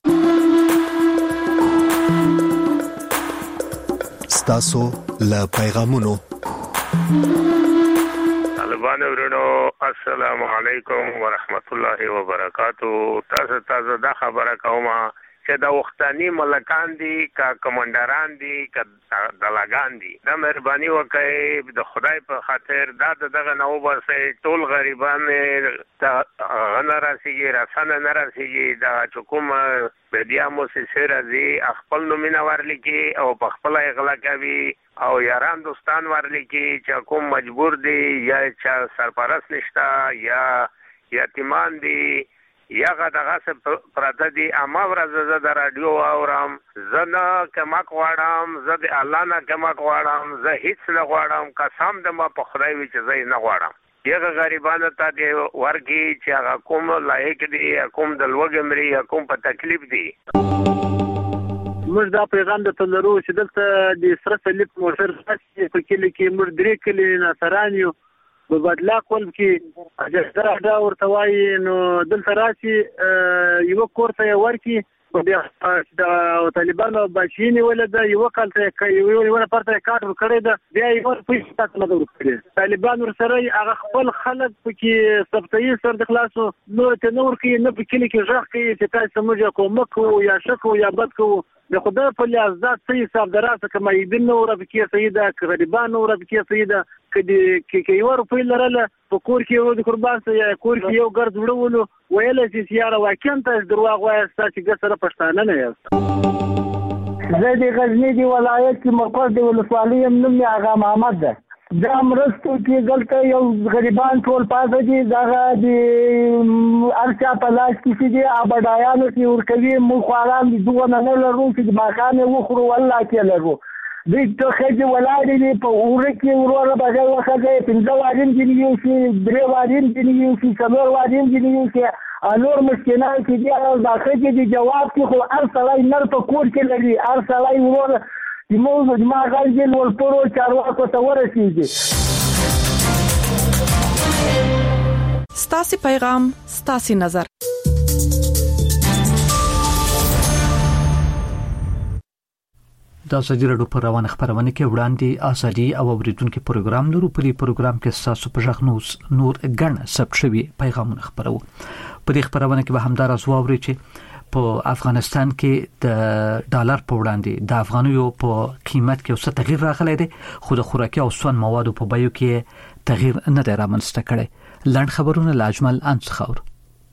ستاسو له پیغامونو طالبان ورونو السلام علیکم ورحمت الله وبرکاتو. تاسو تاسو دا خبره کومه چې د وختانی ملکان دي کا کمانډران دي کا دلاګان دي دا مهرباني وکړئ د خدای په خاطر دا دغه نو بس ټول غریبان ته غنراسيږي رسنه نراسيږي دا حکومت بدیا مو سره دي خپل نومینه ورلکی او په خپل اغلا کوي او یاران دوستان ورلکی چې کوم مجبور دي یا چې سرپرست نشتا یا یتیمان دي یا غدغه څه پراته دي. اما ورځ د رادیو اورم زنه کما غواړم زه د الله نه کما غواړم زه هیڅ نه غواړم قسم د ما په خدای وی چې زه نه غواړم. یغه غریبانو ته دی ورګي چې هغه کوم لایق دي کوم د لوګمري کوم په تکلیف دي. موږ دا پیغام د تلرو چې دلته د سره سلیپ موټر په کلی کې موږ درې کلی نصرانیو په بدلا کول کې اجازه دا ورته وایي نو دلته راشي یو کورته ورکی د طالبانو بچینی ولدا یو کال ته یو یو پرته کار کړی دا بیا یو پیسې تاسو نه ورکړي. طالبان ورسره هغه خپل خلک پکې سبتي سر د خلاصو نو ته نور کې نه په کلی کې ځخ کې چې تاسو موږ کوم یا شکو یا بد کو د خدای په لیاز ذات صحیح حساب دراسه کما یدن نور بکې سیده غریبان نور بکې سیده کدي کې یو روپی لرله په کور کې یو د قربان سره کور کې یو ګرځ وړولو ویل چې سیاره واکن ته درواغ وایي چې ګسره پښتانه نه یاست. زه د غزنی دی ولایت کې مقر دی ولسوالۍ هم نوم یې آغا محمد ده. دا مرستو کې دلته یو غریبان ټول پاتې دي دغه د ارچا په لاس کې دي ابډایانو کې ورکوي مو خواران دي دوه نه لرو چې ماخانه وخورو والله کې لرو د ته خځه ولادي په اوره کې وروره بغیر وخته پنځه وادین دي یو شي درې وادین دي یو شي څلور وادین دي یو شي انور مسکینان کې دي او دا خځه دي جواب کې خو ارسلای نر په کور کې لري ارسلای وروره د موضوع ما غالجل ولپرو چارواکو ته ورسیږي. ستاسي پیغام ستاسي نظر. د ازادي راډیو پر روانه خبرونه کې وړاندې ازادي او اوریدونکو پروګرام لرو. په دې پروګرام کې تاسو په ژغ نور غن ثبت شوی پیغامونه خبرو. په دې خبرونه کې به همدار ازواوري چې په افغانستان کې د ډالر په وړاندې د افغانیو په قیمت کې اوس تغییر راغلی دی، خو د خوراکي او سون موادو په بیو کې تغییر نه دی رامنځته کړی. لاند خبرونه لاجمل انڅخور.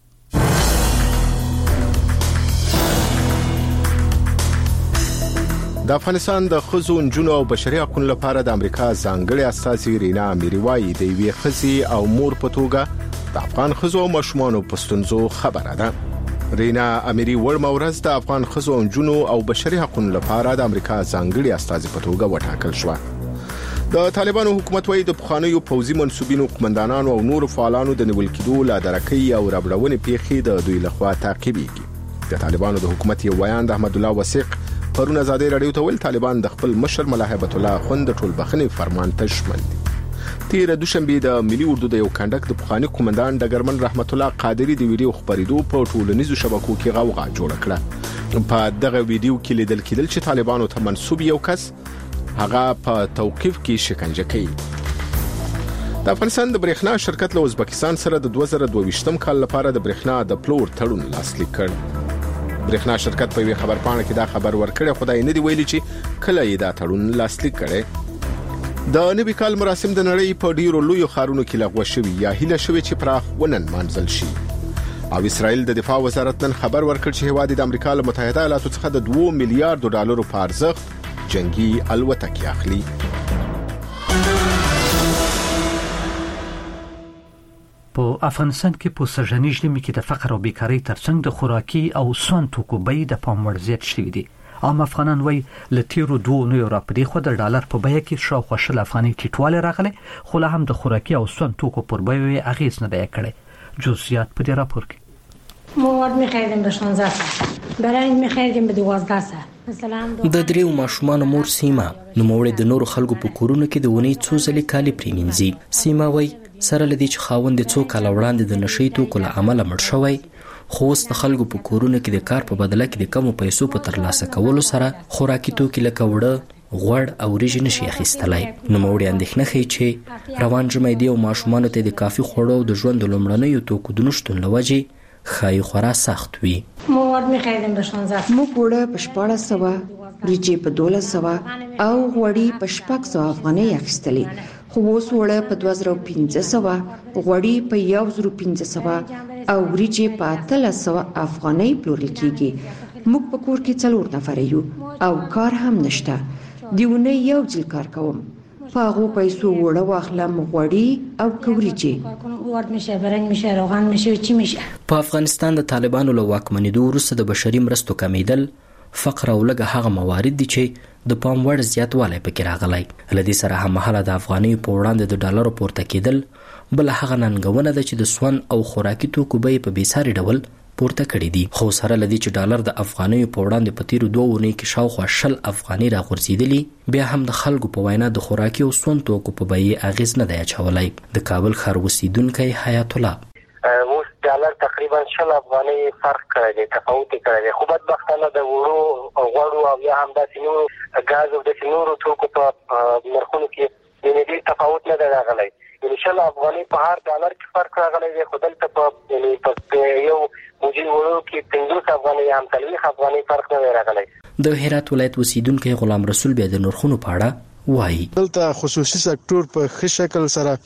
د افغانستان د خزو نجونو او بشري حقوقو لپاره د امریکا ځانګړي استازي رینا اميري وايي د وی خزي او مور په توګه د افغان خزو او مشمانو پستونزو خبره ده. رینا اميري ورمورز د افغان خزو نجونو او بشري حقوقو لپاره د امریکا ځانګړي استازي په توګه وټاکل شو. د طالبانو حکومت وايي د پخوانیو پوځي منسوبینو قومندانانو او نور فعالانو د نیول کېدو لا درکې او ربړونې پیخي د دوی لخوا تعقیبېږي. د طالبانو د حکومت یو بیان د احمد الله وثیق پرونه ازادي راډیو ته ویل طالبان د خپل مشر ملا هیبت الله خوند ټول بخنی فرمان ته شمل دي. تیر دوشنبه د ملي اردو د یو کندک د پخوانی قومندان ډګرمن رحمت الله قادری د ویډیو خبرېدو په ټولنیزو شبکو کې غوغا جوړ کړه. په دغه ویډیو کې لیدل کېدل چې طالبانو ته منسوب یو کس هغه په توقيف کې شکنجه کوي. د افغانستان د برېښنا شرکت له ازبکستان سره د دوه زره دوه ویشتم کال لپاره د برېښنا د پلور تړون لاسلیک کړ. برېښنا شرکت په یوه خبرپاڼه کې دا خبر ورکړی، خدای نه دی ویلي چې کله یې دا تړون لاسلیک کړي. د نوي کال مراسم د نړۍ په ډیرو لوی ښارونو کې لغوه شوي یا هیله شوي چې پراخ ونن منځل شي. او اسرائیل د دفاع وزارت نن خبر ورکړ چې هواد د امریکا له متحده ایالاتو څخه د دوه میلیارډ ډالرو په ارزښت جنگي الوتکې اخلي. په افغانستان کې په سرجنی ژمي کې د فقر او بیکاری ترڅنګ د خوراکي او سون توکو بیې د پام وړ زیات شوي دي. عام افغانان وایي له تیرو دوه نو را پدې خو د ډالر په بیه کې شاوخوا شل افغاني ټیټوالی راغلی، خو له هم د خوراکي او سون توکو پر بیه اغیز نه دی کړی. جزئیات په دې راپور کې. مواد می‌خریدیم به شانزده ساعت، برنج می‌خریدیم به دوازده ساعت. مثلا د دریو ماشومان مور سیما نو موړې د نورو خلکو په کورونو کې د ونی څو ځلې کالي پرېمینځي. سیما وایي سره لدی چې خاوند څو کال وړاندې د نشي توکو له عمله مړ شوی، خو اوس د خلکو په کورونو کې د کار په بدله کې د کمو پیسو په ترلاسه کولو سره خوراکي توکي لکه وړه، غوړ او ریژې نشي اخیستلای. نو موړې اندېښنه ښیي چې روان ژمی دی او ماشومانو ته د کافي خوړو او د ژوند د لومړنیو توکو د نشتون له وجې ښایي خورا سخت وي. مواد می‌خریدیم به شانزده موږ وړه په شپاړس سوه، ریجې په دولس سوه او غوړي په شپږ سوه افغانۍ اخیستلې، خو اوس وړه په دوه زره پنځه سوه، غوړي په یو زره پنځه سوه او وریجې په اتلس سوه افغانۍ پلورل کیږي. موږ په کور کې څلور نفر یو او کار هم نشته. دیونه یو ځل کار کوم، په هغو پیسو وړه واخلم، غوړي او کوریجې. وارد میشه، برنج میشه، روغن میشه، چی میشه. په افغانستان د طالبانو له واکمنېدو وروسته د بشري مرستو کمیدل، فقر او لږه هغه موارد دي چې د پام وړ زیاتوالی پکې راغلی. له دې سره هممهاله د افغانیو په وړاندې د ډالرو پورته کېدل بل هغه ننګونه ده چې د سون او خوراکي توکو بیې په بېساري ډول پورته کړي دي. خو سره له دې چې ډالر د افغانیو په وړاندې په تیرو دوه اونیو کې شاوخوا شل افغانۍ راغورځېدلي، بیا هم د خلکو په وینا د خوراکي او سون توکو په بیې اغیز نه دی اچولی. د کابل ښار اوسیدونکی حیات الله اوس ډالر تقریبا شل افغانۍ فرق کړی دی، تفاوت کړی دی. خو بدبختانه د وړو غوړو او یا هم داسې نورو ګاز او داسې نورو توکو په نرخونو کې یعنې ډېر تفاوت نه دی راغلی. یعنې شل افغانۍ په هر ډالر کې فرق راغلی دی، خو دلته په یعنې په یو موجي وړو کې پنځوس افغانۍ یا هم څلوېښت افغانۍ فرق نه دی راغلی. د هرات ولایت اوسیدونکی غلام رسول بیا د نرخونو په اړه وایي. دلته خصوصي سکتور په ښه شکل سره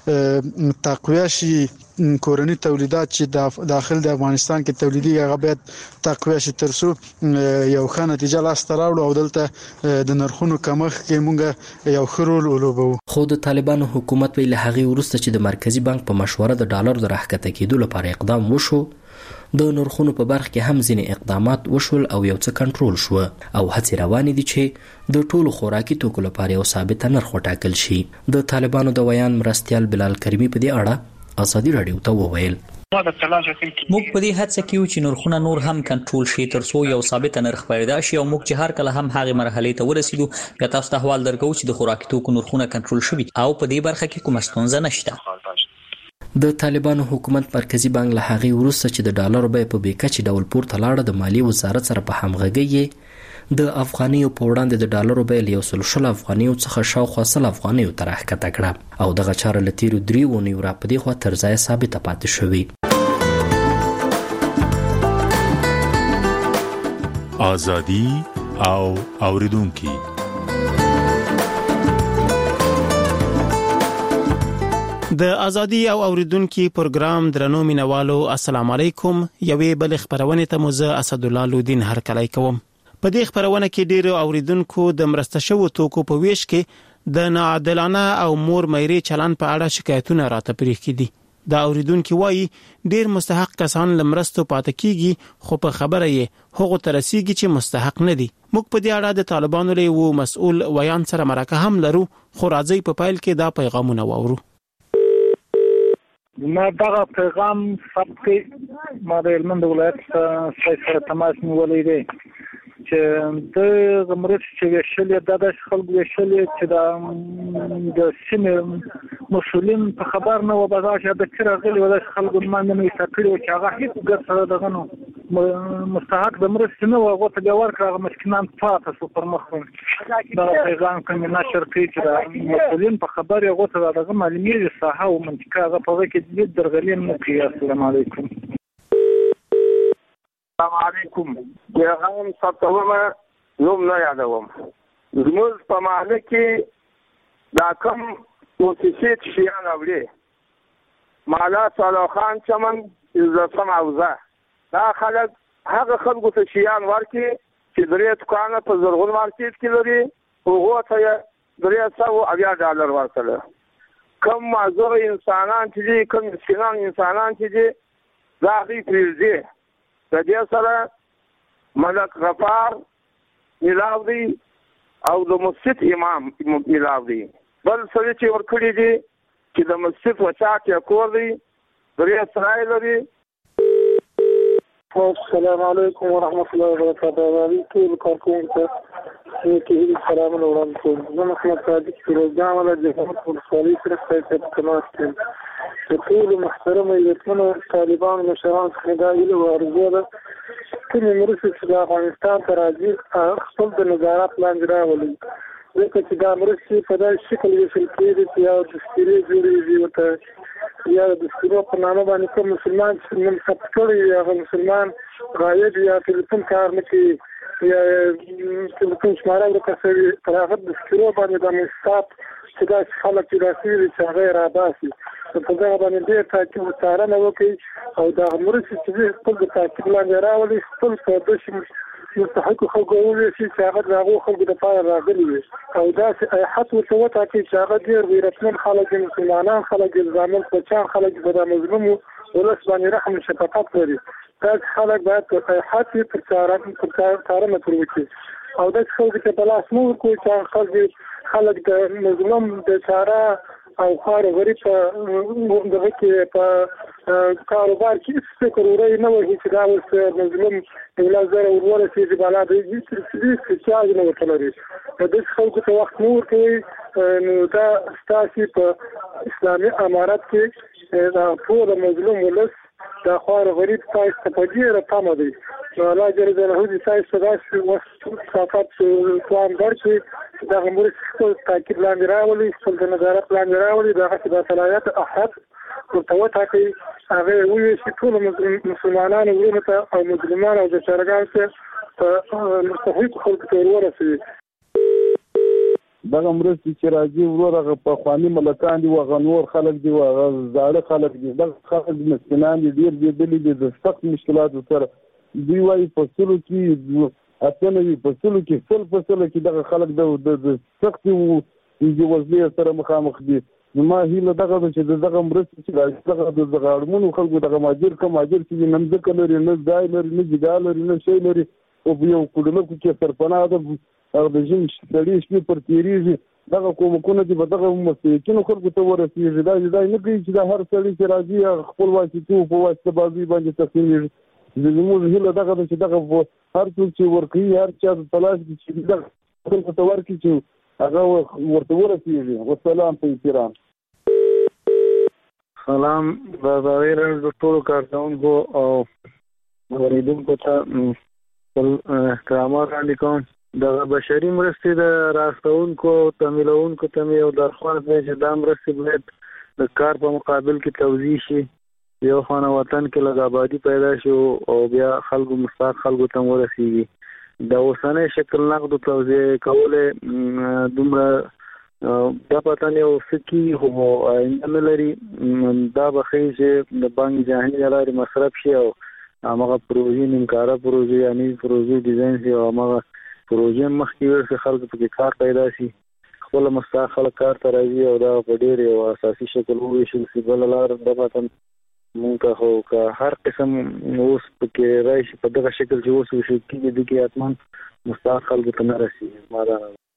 تقویه شي، کورنی تولیدات چې داخل د افغانستان کې تولیدي هغه باید تقویه شي ترڅو یو ښه نتیجه لاسته راوړو او دلته د نرخونو کمښت کې موږ یو ښه رول ولوبو. خو د طالبانو حکومت ویل هغه وروسته چې د مرکزی بانک په مشوره د ډالر د راښکته کېدو لپاره اقدام وشو، د نرخونو په برخه کې هم ځینې اقدامات وشول او یو څه کنټرول شو او هڅې روانې دي چې د ټولو خوراکي توکو لپاره یو ثابت نرخ وټاکل شي. د طالبانو د ویان مرستيال بلال کریمی په دې اړه ازادي راډیو ته وویل. موږ په دې هڅه کې یو چې نرخونه نور هم کنټرول شي ترڅو یو ثابت نرخ پیدا شي او موږ چې هر کله هم هغه مرحله ته ورسېدو بیا تاسو ته حواله درکو چې د خوراکي توکو نرخونه کنټرول شوي او په دې برخه کې کومه ستونزه نشته. د طالبانو حکومت مرکزی بانک له هغه وروسته چې د ډالر بیه په بیکچې ډول پورته لاړه، د مالی وزارت سره په همغږي د افغانیو په وړاندې د ډالرو بیه له یو سل شل افغانیو څخه شاوخوا سل افغانیو ته راښکته کړه او دغه چاره له تیرو درې اونیو راپدې خوا تر ځایه ثابته پاتې شوې. ازادي او اوریدونکي د ازادي او اوریدونکي پروګرام درنو مینوالو السلام علیکم. یوې بل خبرونه ته مو زه اسد الله لودین هرکلی کوم. په دې خبرونه کې ډیرو اوریدونکو د مرسته شوو توکو په ویش کې د ناعادلانه او مور مېری چلن په اړه شکایتونه راته پریخ کړي. دا اوریدونکو وایي ډیر مستحق کسان لمرستو پاتې کیږي خو په خبره یې هغه ترسيږي چې مستحق نه دي. موږ په دې اړه د طالبانو له وو مسؤل ویان سره مرکه هم لرو خو راځي په پایل کې دا پیغامونه واورو. ما دغه پیغام ثبت ما د هلمند ولایت سره تماس نیولې دی چې د غمرت چې وشلې د داس خلکو وشلې چې د د سیمې مسولین په خبر نه و بازار د کړه غلي ولې خلکو باندې نه تکړه چې هغه هیڅ ګټه دغه نو مستحق د مرسته نه وغه ته جوړ کړه مسکینان فاته سو پر مخ دا پیغام کوم نشر کوي چې مسولین په خبر یې غوته دغه معلومیږي صحه او منطقه هغه په وکه د درغلین نه کوي. السلام علیکم. السلام علیکم. پیغام ستومه نوم نه یادوم. زموږ په محله کې دا کوم موسسې شیان اوري مالا صالح خان چمن عزت سماوزه دا خلک هغه خلکو ته شیان ورکي چې درې دکانه په زرغون مارکیټ کې لري هغه ته درې سوه اویا ډالر ورکړل. کوم معذور انسانان چې کوم مسکینان انسانان چې دا غي پریږدي د دې سره ملک غفار ملاوي او د مسجد امام ملاوي بل سره چې ورکړي دي چې د مسجد وچا کې کور دی درې سره لري. السلام علیکم ورحمۃ اللہ وبرکاتہ. ټول کارکونکو ته سلام علیکم. زه محمد صادق فیروزجان ولا جهاد ولسوالۍ سره ستاسو تماس کوم. ټول محترم ایتونه طالبان مشران خدای له ورزو ده کوم مرسته چې د افغانستان ته راځي خپل د نظارت لاندې راولي. ځکه چې دا مرسته په داسې شکل ویشل کېږي چې یو دستوري جوړېږي ورته یا د دستورو په نامه باندې کوم مسلمان چې نن ثبت کړی وي هغه مسلمان غایب یا ټلیفون کار نه کوي یا ټلیفون شماره ورکړه شوي پر هغه دستورو باندې د مستاپ چې داسې خلک چې داسې وي چې هغه یې راباسي په دغه باندې ډېر تاکید څارنه وکړي او دغه مرستې چې خپل د تاکید لاندې راولي خپل په داسې مستحق خلکو وویشي چې هغه د هغو خلکو دپاره راغلي وي او داسې ایحت ورته وټاکي چې هغه ډېر غیرتمن خلک دي مسلمانان خلک دي زامن بچیان خلک دي په دا مظلومو ولس باندې رحم شفقت لري. داسې خلک باید په ایحت یې پر څارنه تر وکړي او داسې خلکو ته په لاس مه ورکوي چې هغه خلک د مظلوم د چاره او خار غریب په دغه کې په کاروبار کې هیڅ فکر ورای نه وایي چې دا اوس مظلوم یو زره ورورسېږي بالا د هیڅ چارج نه ورته لري. داسې خلکو ته وخت نه ورکوي نو دا ستاسې په اسلامي امارت کې دا ټول مظلوم ولس دا خوار غریب تاسو ته په ډېره تمه دی. نو الله جل جلاله دې تاسو ته داسې صفات توان درکړي چې دغه مرستې خپل تاکید لاندې راولي خپل د نظارت لاندې راولي دغه چې د صلاحیت احد ورته وټاکي هغه یې وویشي ټولو مسلمانانو وروڼو ته او مظلومانو او بیچارهګانو ته په مستحقو خلکو ته ور ورسوي. دغه مرستې چې راځي ورور هغه پخواني ملکان دي هغه نور خلک دي هغه زاړه خلک دي دغه خلک مسکینان دي ډېر بېدلي دي د سخت مشکلاتو سره دوی وایي فصلو کې اتنه وي فصلو کې سل فصله کې دغه خلک د سختې وضعې سره مخامخ دي. زما هیله دغه ده چې دغه مرستې چې راځي دغه د اړمنو خلکو دغه مهاجر کم مهاجر چې نه مځکه لري نه ځای لري نه جګا لري نه شی لري او په یو کوډلکو کې سرپناه ده هغه د ژمي سړي شپې پر تېرېږي دغه کومکونه دي په دغه مستحقینو خلکو ته ورسېږي. دا دا نه کوي چې دا هر سړي چې راځي خپل واسطو په واسطه بازي باندې تقسیمېږي. زموږ هیله دغه ده چې دغه هر څوک چې ورکوي هر چا ته تلاش دي چې دغه خلکو ته ورکړي چې هغه ورته ورسېږي. والسلام په احترام. سلام د ازادۍ راډیو د ټولو کارکوونکو او اورېدونکو ته خپل احترامات وړاندې کوم. د بشري مرستې د راستونکو تمویلونکو ته مې یو درخواست دی چې دا مرستې باید د کار په مقابل کې توزیع شي، یو خانه وطن کې لږ آبادي پیدا شي او بیا خلکو مستحق خلکو ته ورسیږي. د اوسنۍ شکل نقد توزیع کولې دومره دا پته نه وسکی هو نه لري، دا بخي چې د بانک جهاني لارې مصرف شي او هغه پروژې نیمکاره پروژې یعنی پروژې ډیزاین شي او هغه پروژې مخکې ورسې خلکو په کار پیدا شي، خپل مستحق خلک کار ته راځي او دا په ډېر یو اساسي شکل وویشل شي. بل لار د پته مونږ خو که هر قسم اوس پکې راشي په دغه شکل چې اوس وشي کېږي د کې اتمن مستحق خلکو ته نه رسېږي. ما دا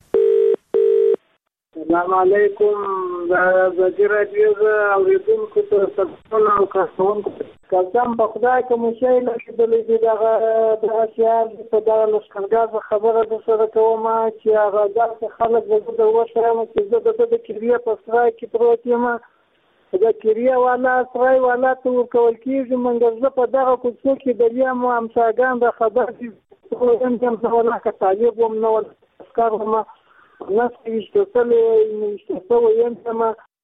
السلام علیکم. د وزیر رادیو اوریدونکو ته سلام او کارکونکو قسم په خدای کوم شی نه کېدلی چې دغه د اشیاء په دغه لښکرګاه خبره د سره کوم چې هغه داسې خلک د وښیم چې زه د د کریه په سرای کې پروت یم، د کریه والا سرای والا ته ورکول کېږي. موږ زه په دغه کوڅو کې د بیا مو همساګان د خبر دي هم هم ولا که طالب وم نه ول اسکار هم ناس ویشتل ویشتل ویم هم.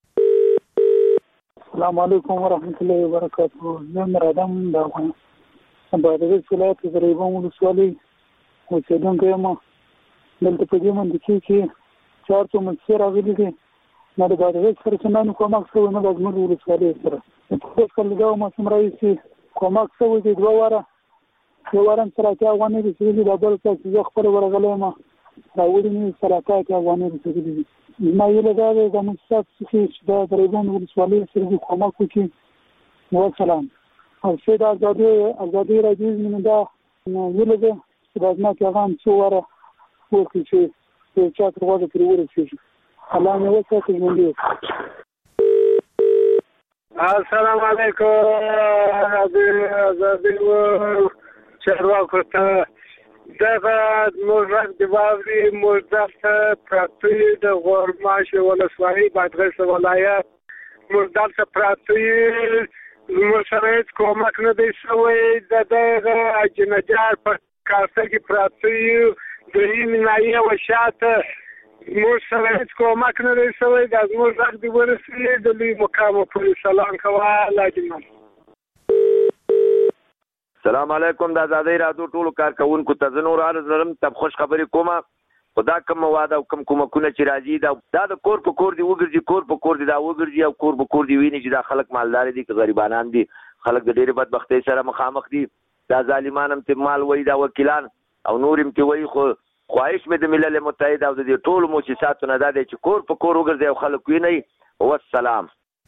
السلام علیکم ورحمۃ اللہ وبرکاتہ. زه مرادم د افغانستان بادغیس ولایت غریبان ولسوالۍ اوسېدونکی یم. دلته په دې منطقې کې چار څو مسیر راغلي دي، نه د بادغیس سره څنګه کومک شوی نه د اجمل ولسوالۍ سره. اوس کله دا موسم راځي کومک شوی دی دوه واره یو وارم سره کې افغاني رسېدلي د بل څه چې خپل ورغلی یم راوړي مې سره کې افغاني رسېدلي دي. ما یې له دا د مستحق چې د غریبان ولسوالۍ سره کومک وکړي. والسلام. او چې د ازادي ازادي راځي من دا یله ده چې د ځمکې هغه هم څو واره وکړي چې چا تر غوږه پرې ورسېږي. الله مې وساتي ژوندي. السلام علیکم. ازادي چارواکو ته دغه موږ د باوري موږ دغه پراتی د غورماش ولسوالۍ بادغیس ولایت موږ دغه پراتی موږ سره کومک نه دی شوی. د دغه اجنجار په کاسه کې پراتی د ایمنایي وشاته موږ سره هیڅ کومک نه دی شوی. د موږ غږ دی ورسېږي د لوی مقام پورې سلام کوه لاجمن. السلام علیکم. د آزادۍ راډیو ټولو کارکونکو ته زه نور عرض لرم ته خوش خبرې کومه. خدا کوم مواد او کوم کومکونه چې راځي دا دا د کور په کور دی وګرځي کور په کور دی دا وګرځي او کور په کور دی ویني چې دا خلک مالدار دي که غریبانان دي. خلک د ډېرې بدبختۍ سره مخامخ دي. دا ظالمان هم چې مال وایي دا وکیلان او نور هم چې وایي. خو خواهش مې د ملل متحد او د دې ټولو مؤسساتو نه دا دی چې کور په کور وګرځي او خلک ویني. والسلام.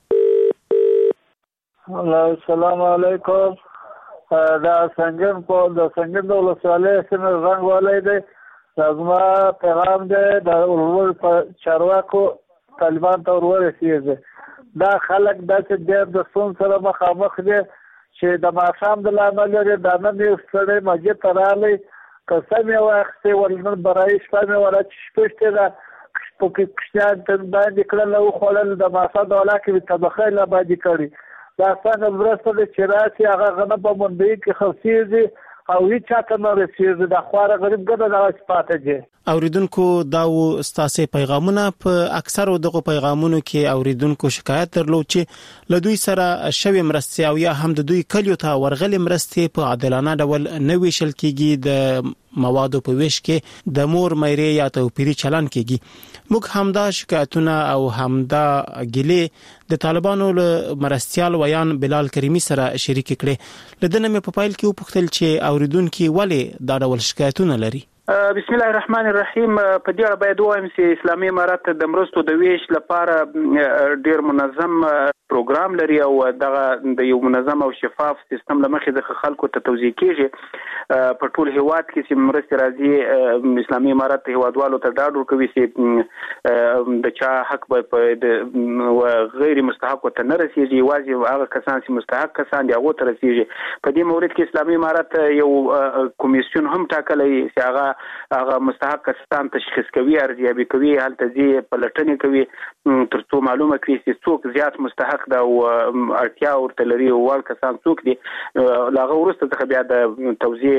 السلام علیکم. دا سنگن په د سنگن د ولسوالۍ سره رنګ والای دی. زما پیغام دی د ورور په چارواکو طالبان ته ورور رسیږي. دا خلک داسې ډېر د ستونزو سره مخامخ دي چې د ماښام د لامل لري دا نن یو سړی مسجد ته راغلی قسم یې واخیستې ولنن برای شپه مې ولا چې شپږ ده په کې کوچنیان ته باندې کړل او خوړل د ماښام د ولا کې طبخه لا باندې کړي. دا څنګه ورسته د چراسي هغه غنه په منډي کې خفسيږي او هیڅ چاته نه رسیږي. د خواره غریب ګډه د پاتې دي. اوریدونکو دا و ستاسو پیغامونه په اکثرو دغه پیغامونو کې اوریدونکو شکایت درلود چې له دوی سره شوی مرستې او یا هم د دوی کلیو ته ورغلې مرستې په عادلانه ډول نه ویشل کیږي. د موادو په ویش کې د مور مېرې یا توپیری چلن کیږي. موږ همدا شکایتونه او همدا ګلې د طالبانو له مرستيال ویان بلال کریمی سره شریک کړي. لدنه مې په پایل کې وپوښتل چې اوریدونکو ولې دا ډول شکایتونه لري. بسم الله الرحمن الرحیم. په دې اړه باید وایم چې اسلامي امارات د مرستو د ویش لپاره ډیر منظم پروګرام لري او دغه د یو منظم او شفاف سیستم لمخې د خلکو ته توزیع کیږي. په ټول هیواد کې چې مرستې راځي اسلامي امارات هیوادوالو ته ډاډ ورکوي چې د چا حق به غیر مستحق ته نه رسیږي. واځي هغه کسان چې مستحق کسان دي هغه ته رسیږي. په دې مورد کې اسلامي امارات یو کمیسیون هم ټاکلی چې هغه هغه مستحق کسان تشخیص کوي ارزیابي کوي هلته ځي پلټنې کوي ترڅو معلومه کړي چې څوک زیات مستحق ده او اړتیا ورته لري او ول کسان څوک دي لاغه ورسته څخه بیا د توزیع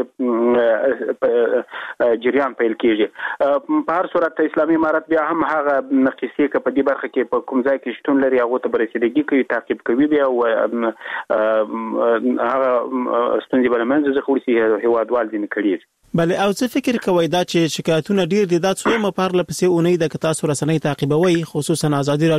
جریان پیل کیږي په هر صورت اسلامي امارت بیا هم هغه نقصې ک په دې برخه کې په کوم ځای کې شتون لري هغه ته برسېدګي کوي تعقیب کوي بیا او هغه ستونزې بل منځ ځخه ورسي هوادوال دي نکړي بله او څه فکر کوي دا چې شکایتونه ډیر دي دا څو مپارله پسې اونۍ د کتا سره سنې تعقیبوي خصوصا ازادي